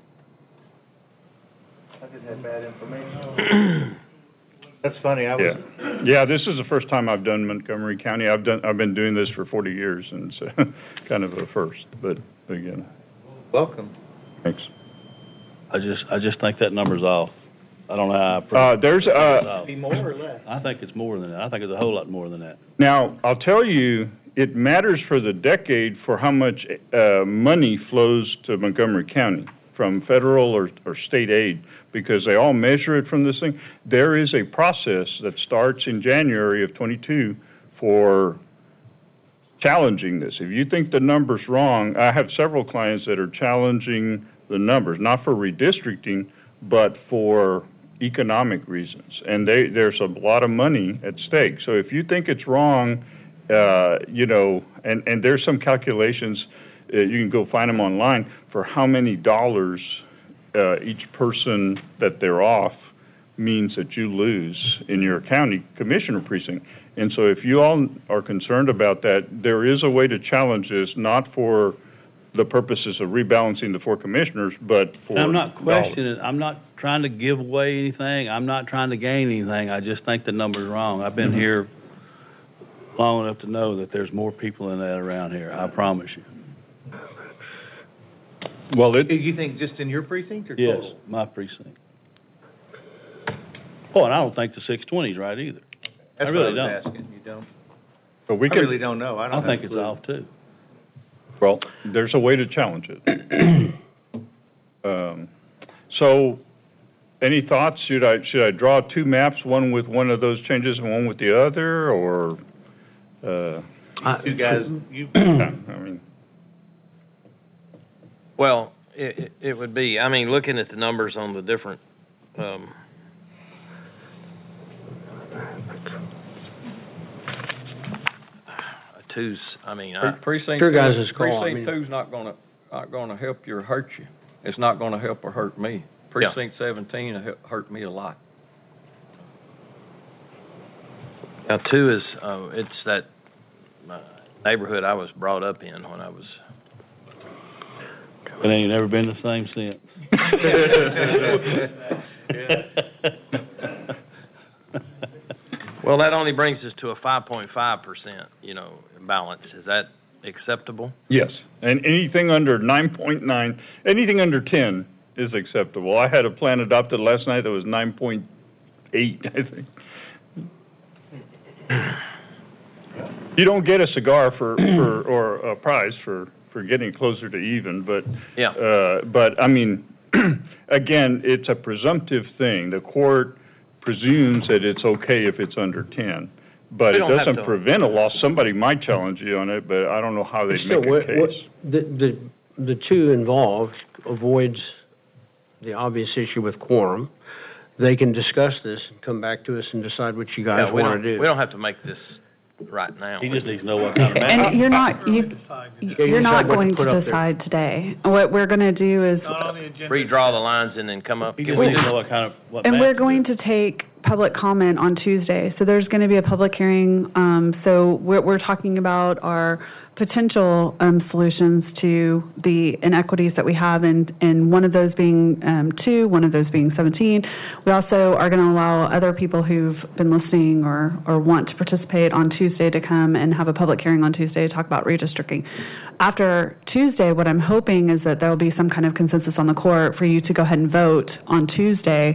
Speaker 5: I just had bad information. That's funny, I was...
Speaker 4: Yeah, this is the first time I've done Montgomery County. I've been doing this for 40 years, and it's kind of a first, but again,
Speaker 5: Welcome.
Speaker 4: thanks.
Speaker 2: I just think that number's off. I don't know how I...
Speaker 4: There's,
Speaker 5: Be more or less?
Speaker 2: I think it's more than that. I think it's a whole lot more than that.
Speaker 4: now, I'll tell you, it matters for the decade for how much money flows to Montgomery County from federal or state aid, because they all measure it from this thing. There is a process that starts in January of '22 for challenging this. If you think the number's wrong, I have several clients that are challenging the numbers, not for redistricting, but for economic reasons. And there's a lot of money at stake. So if you think it's wrong, you know, and there's some calculations, you can go find them online, for how many dollars each person that they're off means that you lose in your county commissioner precinct. And so if you all are concerned about that, there is a way to challenge this, not for the purposes of rebalancing the 4 commissioners, but for...
Speaker 2: I'm not questioning, I'm not trying to give away anything, I'm not trying to gain anything, I just think the number's wrong. I've been here long enough to know that there's more people than that around here, I promise you.
Speaker 4: Well,
Speaker 5: You think just in your precinct or
Speaker 2: Yes,
Speaker 5: total?
Speaker 2: my precinct. Oh, and I don't think the 620's right either.
Speaker 5: That's
Speaker 2: really
Speaker 5: what I was
Speaker 2: don't.
Speaker 5: asking, you don't?
Speaker 4: but we
Speaker 5: I
Speaker 4: can,
Speaker 5: really don't know, I don't
Speaker 2: I
Speaker 5: have
Speaker 2: think
Speaker 5: a
Speaker 2: it's
Speaker 5: clue.
Speaker 2: off too.
Speaker 4: well, there's a way to challenge it. So, any thoughts? Should I draw two maps, one with one of those changes and one with the other, or,
Speaker 5: You guys, you,
Speaker 4: I mean,
Speaker 7: Well, it would be, I mean, looking at the numbers on the different, twos, I mean,
Speaker 8: Precinct
Speaker 1: Sure, guys,
Speaker 8: two-
Speaker 1: it's call. I
Speaker 8: Precinct
Speaker 1: mean-
Speaker 8: two's not gonna help you or hurt you. It's not gonna help or hurt me. Precinct 17 will hurt me a lot.
Speaker 7: now two is, it's that neighborhood I was brought up in when I was,
Speaker 2: It ain't never been the same since.
Speaker 7: well, that only brings us to a 5.5%, balance. Is that acceptable?
Speaker 4: yes. And anything under 9.9, anything under 10 is acceptable. I had a plan adopted last night that was 9.8, I think. You don't get a cigar or a prize for getting closer to even, but
Speaker 7: Yeah.
Speaker 4: but I mean, again, it's a presumptive thing. The court presumes that it's okay if it's under 10, but
Speaker 7: We
Speaker 4: it
Speaker 7: don't have
Speaker 4: doesn't
Speaker 7: to-
Speaker 4: prevent a loss. Somebody might challenge you on it, but I don't know how they'd
Speaker 1: Still,
Speaker 4: make a
Speaker 1: what-
Speaker 4: case.
Speaker 1: The two involved avoids the obvious issue with quorum. They can discuss this and come back to us and decide what you guys
Speaker 7: Yeah, we
Speaker 1: want to
Speaker 7: don't,
Speaker 1: do.
Speaker 7: we don't have to make this right now.
Speaker 2: He just needs to know what kind of map.
Speaker 6: And you're not,
Speaker 1: you
Speaker 6: you're not
Speaker 1: decide what to
Speaker 6: going
Speaker 1: put
Speaker 6: to
Speaker 1: up there.
Speaker 6: decide today. What we're gonna do is,
Speaker 7: Redraw the lines and then come up.
Speaker 2: He
Speaker 7: Can
Speaker 2: just
Speaker 7: we
Speaker 2: needs to
Speaker 7: do-
Speaker 2: know what
Speaker 6: and
Speaker 2: map
Speaker 6: we're
Speaker 2: to
Speaker 6: going
Speaker 2: do.
Speaker 6: to take public comment on Tuesday. So there's gonna be a public hearing, so what we're talking about are potential, solutions to the inequities that we have, and one of those being, 2, one of those being 17. We also are gonna allow other people who've been listening or want to participate on Tuesday to come and have a public hearing on Tuesday to talk about redistricting. After Tuesday, what I'm hoping is that there will be some kind of consensus on the court for you to go ahead and vote on Tuesday,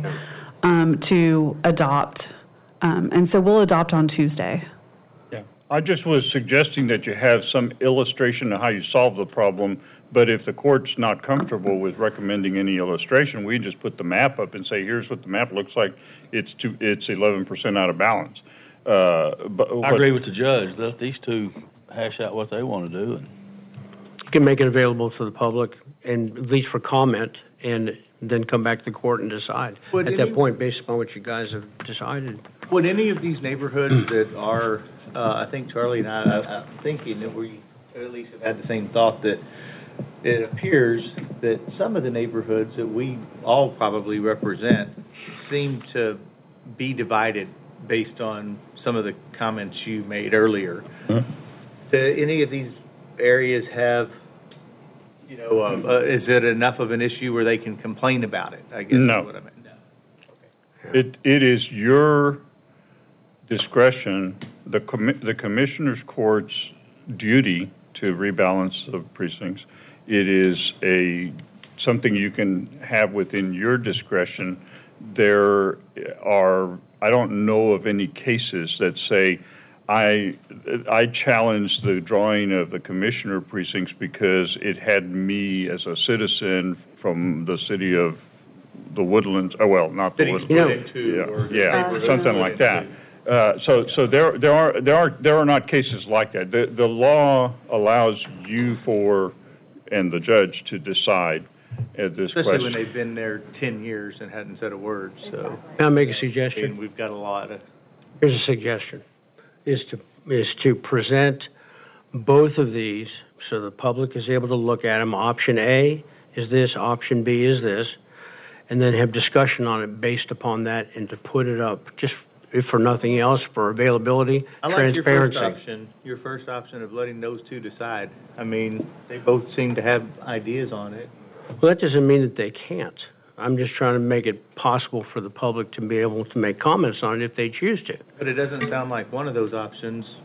Speaker 6: to adopt. And so we'll adopt on Tuesday.
Speaker 4: Yeah, I just was suggesting that you have some illustration of how you solve the problem, but if the court's not comfortable with recommending any illustration, we just put the map up and say, here's what the map looks like, it's 11% out of balance. But
Speaker 2: I agree with the judge. Let these two hash out what they want to do. And
Speaker 1: You can make it available to the public, and at least for comment, and then come back to the court and decide.
Speaker 5: Would
Speaker 1: At
Speaker 5: any-
Speaker 1: that point, based upon what you guys have decided.
Speaker 5: would any of these neighborhoods that are, I think Charlie and I'm thinking that we at least have had the same thought, that it appears that some of the neighborhoods that we all probably represent seem to be divided based on some of the comments you made earlier.
Speaker 4: Huh?
Speaker 5: Do any of these areas have, is it enough of an issue where they can complain about it, I guess is
Speaker 4: No.
Speaker 5: what I meant?
Speaker 4: It is your discretion, the commissioner's court's duty to rebalance the precincts. It is something you can have within your discretion. There are, I don't know of any cases that say, I challenge the drawing of the commissioner precincts because it had me as a citizen from the city of the Woodlands, not the
Speaker 5: Cities
Speaker 4: Woodlands.
Speaker 5: split into, or
Speaker 4: Yeah,
Speaker 5: neighborhoods
Speaker 4: something
Speaker 5: split
Speaker 4: like that.
Speaker 5: into.
Speaker 4: So there are not cases like that. The law allows you and the judge to decide this question.
Speaker 5: Especially when they've been there 10 years and hadn't said a word, so.
Speaker 1: May I make a
Speaker 5: And
Speaker 1: suggestion?
Speaker 5: we've got a lot of.
Speaker 1: Here's a suggestion, is to present both of these so the public is able to look at them. Option A is this, option B is this, and then have discussion on it based upon that, and to put it up, just if for nothing else, for availability,
Speaker 5: I like your first
Speaker 1: transparency.
Speaker 5: option of letting those two decide. I mean, they both seem to have ideas on it.
Speaker 1: Well, that doesn't mean that they can't. I'm just trying to make it possible for the public to be able to make comments on it if they choose to.
Speaker 5: But it doesn't sound like one of those options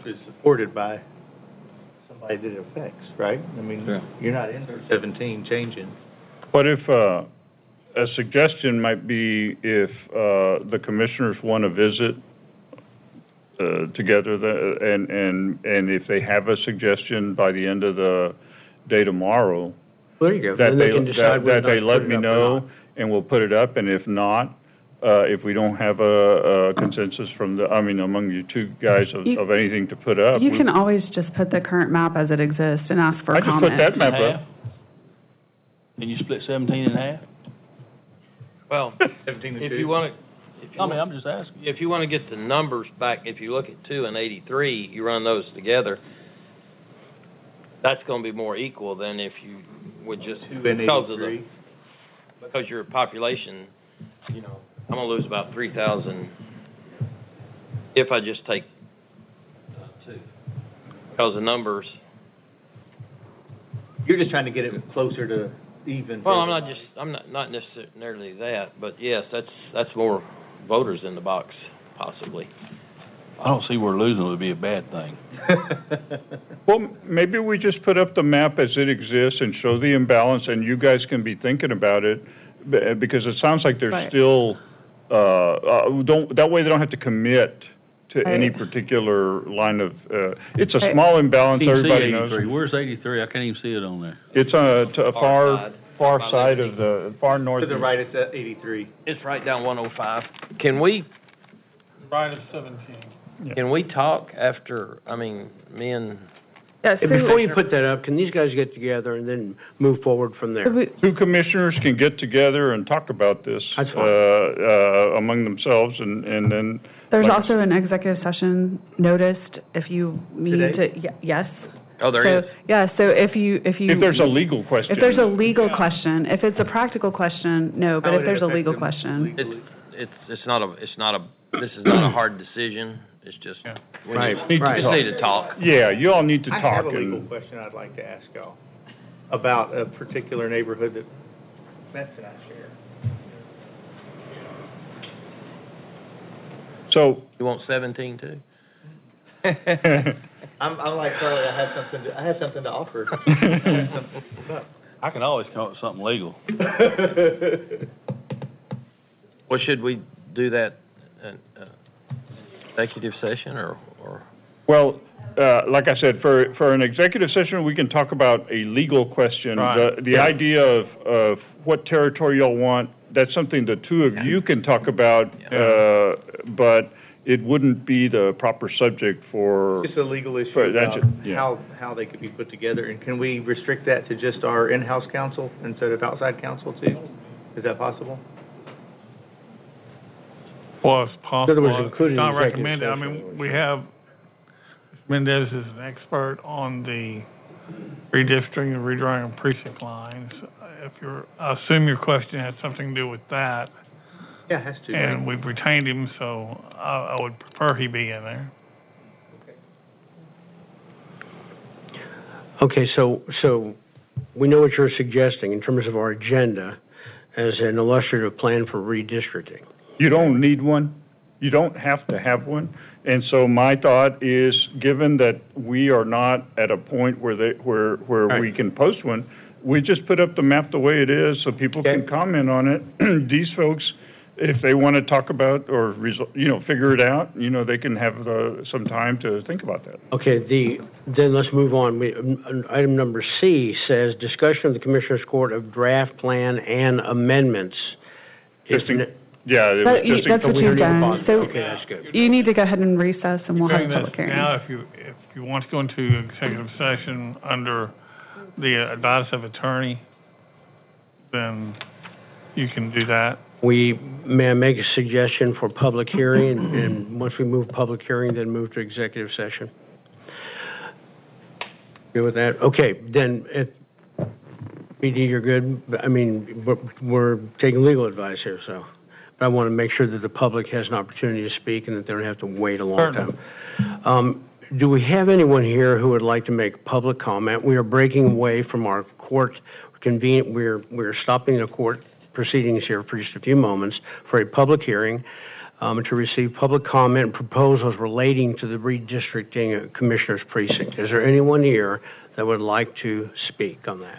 Speaker 5: is supported by somebody that it affects, right? I mean,
Speaker 8: Yeah.
Speaker 5: you're not in 17 changing.
Speaker 4: What if, a suggestion might be if, the commissioners want to visit, together, and if they have a suggestion by the end of the day tomorrow,
Speaker 1: There you go.
Speaker 4: that
Speaker 1: Then they can decide whether or
Speaker 4: that they
Speaker 1: not to
Speaker 4: let
Speaker 1: put it
Speaker 4: me
Speaker 1: up or
Speaker 4: know,
Speaker 1: not.
Speaker 4: and we'll put it up, and if not, if we don't have a consensus from among you two guys of anything to put up.
Speaker 6: You can always just put the current map as it exists and ask for
Speaker 4: I just
Speaker 6: comment.
Speaker 4: put that map
Speaker 2: Half?
Speaker 4: up.
Speaker 2: Can you split 17 in half?
Speaker 3: Well,
Speaker 5: 17 to
Speaker 3: if
Speaker 5: 2.
Speaker 3: you want to,
Speaker 2: I'm just asking.
Speaker 3: if you want to get the numbers back, if you look at 2 and 83, you run those together, that's going to be more equal than if you would just,
Speaker 5: 2 and
Speaker 3: because of
Speaker 5: 83.
Speaker 3: because your population, I'm going to lose about 3,000 if I just take 2. Because the numbers,
Speaker 5: You're just trying to get it closer to even.
Speaker 3: well, I'm not necessarily that, but yes, that's more voters in the box, possibly.
Speaker 2: I don't see where losing would be a bad thing.
Speaker 4: Well, maybe we just put up the map as it exists and show the imbalance, and you guys can be thinking about it, because it sounds like there's
Speaker 6: Right.
Speaker 4: still, that way they don't have to commit to any
Speaker 6: Right.
Speaker 4: particular line of, it's a
Speaker 6: Right.
Speaker 4: small imbalance,
Speaker 2: Can't see
Speaker 4: everybody knows.
Speaker 2: 83. Where's 83? I can't even see it on there.
Speaker 4: It's to a
Speaker 3: Far
Speaker 4: far
Speaker 3: side.
Speaker 4: side of the, far north.
Speaker 5: To the right, it's at 83.
Speaker 3: It's right down 105. Can we,
Speaker 9: Right at 17.
Speaker 3: can we talk after, me and,
Speaker 6: Yeah,
Speaker 1: And before you put that up, can these guys get together and then move forward from there?
Speaker 4: Two commissioners can get together and talk about this,
Speaker 1: That's fine.
Speaker 4: among themselves, and then.
Speaker 6: There's
Speaker 4: like-
Speaker 6: also an executive session noticed if you need
Speaker 5: Today?
Speaker 6: to, yes.
Speaker 3: oh, there
Speaker 6: So,
Speaker 3: is.
Speaker 6: yeah, so if you.
Speaker 4: If there's a legal question.
Speaker 6: If there's a legal question, if it's a practical question, no, but
Speaker 5: How
Speaker 6: if
Speaker 5: would it
Speaker 6: there's a
Speaker 5: affect
Speaker 6: legal
Speaker 5: them
Speaker 6: question.
Speaker 5: legally?
Speaker 3: It's not a, this is not a hard decision, it's just,
Speaker 4: Yeah.
Speaker 3: we
Speaker 1: Right,
Speaker 3: just
Speaker 1: right.
Speaker 3: need to talk.
Speaker 4: Yeah, you all need to
Speaker 5: I
Speaker 4: talk.
Speaker 5: have a legal
Speaker 4: and-
Speaker 5: question I'd like to ask y'all about a particular neighborhood that Beth and I share.
Speaker 4: So,
Speaker 3: You want 17 too?
Speaker 5: I'm like Charlie, I have something to offer.
Speaker 2: I can always come up with something legal.
Speaker 3: Well, should we do that in, executive session or?
Speaker 4: well, like I said, for an executive session, we can talk about a legal question.
Speaker 9: Right.
Speaker 4: The idea of what territory y'all want, that's something the two of you can talk about, but it wouldn't be the proper subject for,
Speaker 5: Just a legal issue
Speaker 4: Right, that's
Speaker 5: about
Speaker 4: it, yeah.
Speaker 5: how they could be put together, and can we restrict that to just our in-house counsel instead of outside counsel too? Is that possible?
Speaker 9: Well, it's
Speaker 1: In other words,
Speaker 9: possible.
Speaker 1: including
Speaker 9: It's not
Speaker 1: executive
Speaker 9: recommended. I
Speaker 1: session.
Speaker 9: mean, we have, Mendez is an expert on the redistricting and redrawing of precinct lines. I assume your question has something to do with that,
Speaker 5: Yeah, it has to.
Speaker 9: and we've retained him, so I would prefer he be in there.
Speaker 1: Okay, so we know what you're suggesting in terms of our agenda as an illustrative plan for redistricting.
Speaker 4: you don't need one. You don't have to have one. And so my thought is, given that we are not at a point where we
Speaker 1: Right.
Speaker 4: can post one, we just put up the map the way it is so people can
Speaker 1: Okay.
Speaker 4: comment on it. These folks, if they want to talk about or, figure it out, they can have some time to think about that.
Speaker 1: Okay, then let's move on. Item number C says, discussion of the Commissioners Court of draft plan and amendments.
Speaker 4: Just
Speaker 1: If
Speaker 4: in-
Speaker 1: ne-
Speaker 4: Yeah, it was
Speaker 6: That-
Speaker 4: just.
Speaker 6: that's what
Speaker 1: we
Speaker 6: you've
Speaker 1: don't need to
Speaker 6: done.
Speaker 1: pause.
Speaker 6: So
Speaker 1: Okay, that's good.
Speaker 6: you need to go ahead and recess and we'll have a
Speaker 9: Doing this
Speaker 6: public hearing.
Speaker 9: now, if you want to go into executive session under the advice of attorney, then you can do that.
Speaker 1: May I make a suggestion for public hearing, and once we move public hearing, then move to executive session? Good with that? Okay, then, BD, you're good? I mean, we're taking legal advice here, so, but I want to make sure that the public has an opportunity to speak and that they don't have to wait a long
Speaker 9: Certainly.
Speaker 1: time. Do we have anyone here who would like to make public comment? We are breaking away from our court we're stopping the court proceedings here for just a few moments for a public hearing. to receive public comment and proposals relating to the redistricting Commissioners Precinct. Is there anyone here that would like to speak on that?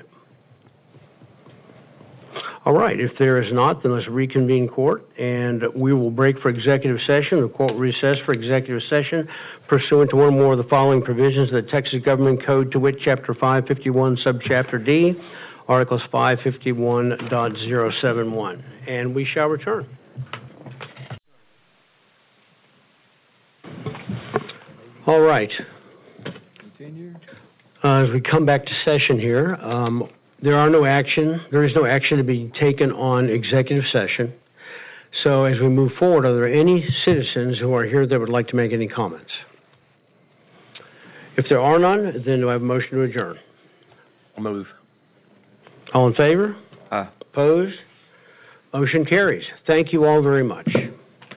Speaker 1: All right, if there is not, then let's reconvene court, and we will break for executive session. The court will recess for executive session pursuant to one or more of the following provisions of the Texas Government Code, to wit, Chapter 551, Subchapter D, Articles 551.071, and we shall return. All right.
Speaker 8: Continue.
Speaker 1: As we come back to session here, there is no action to be taken on executive session. So as we move forward, are there any citizens who are here that would like to make any comments? If there are none, then do I have a motion to adjourn?
Speaker 7: I'll move.
Speaker 1: All in favor?
Speaker 8: Aye.
Speaker 1: Opposed? Motion carries. Thank you all very much.